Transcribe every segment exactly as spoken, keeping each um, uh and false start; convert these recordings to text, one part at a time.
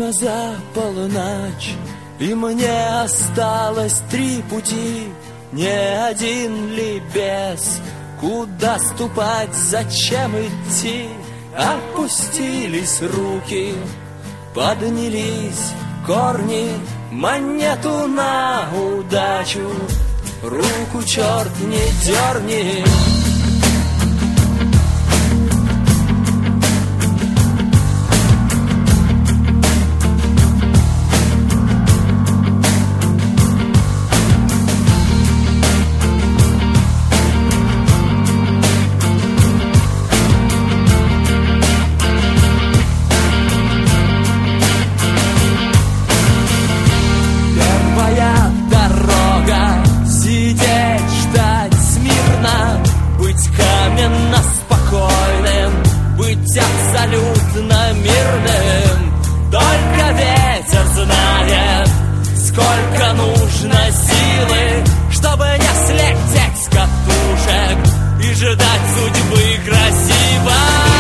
Ровно за полночь, и мне осталось три пути. Не один ли без? Куда ступать, зачем идти? Опустились руки, поднялись корни, монету на удачу, руку черт не дерни. Абсолютно мирным. Только ветер знает, сколько нужно силы, чтобы не слететь с катушек и ждать судьбы красиво.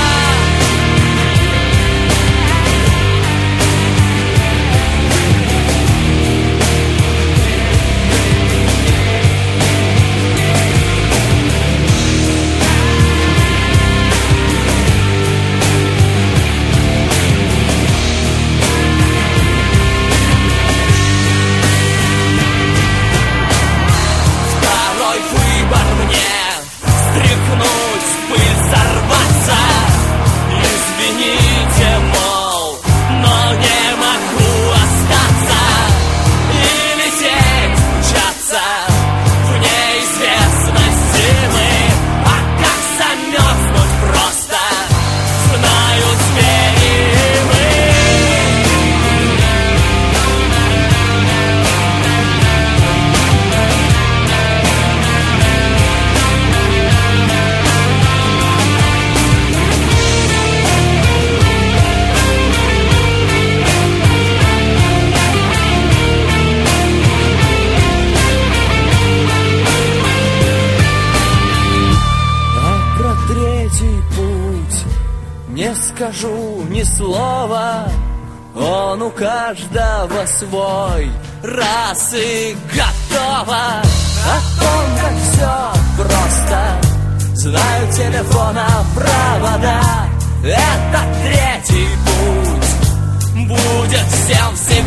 Не скажу ни слова, он у каждого свой, раз и готово. О том, как все просто, знаю телефона провода. Это третий путь, будет всем всем.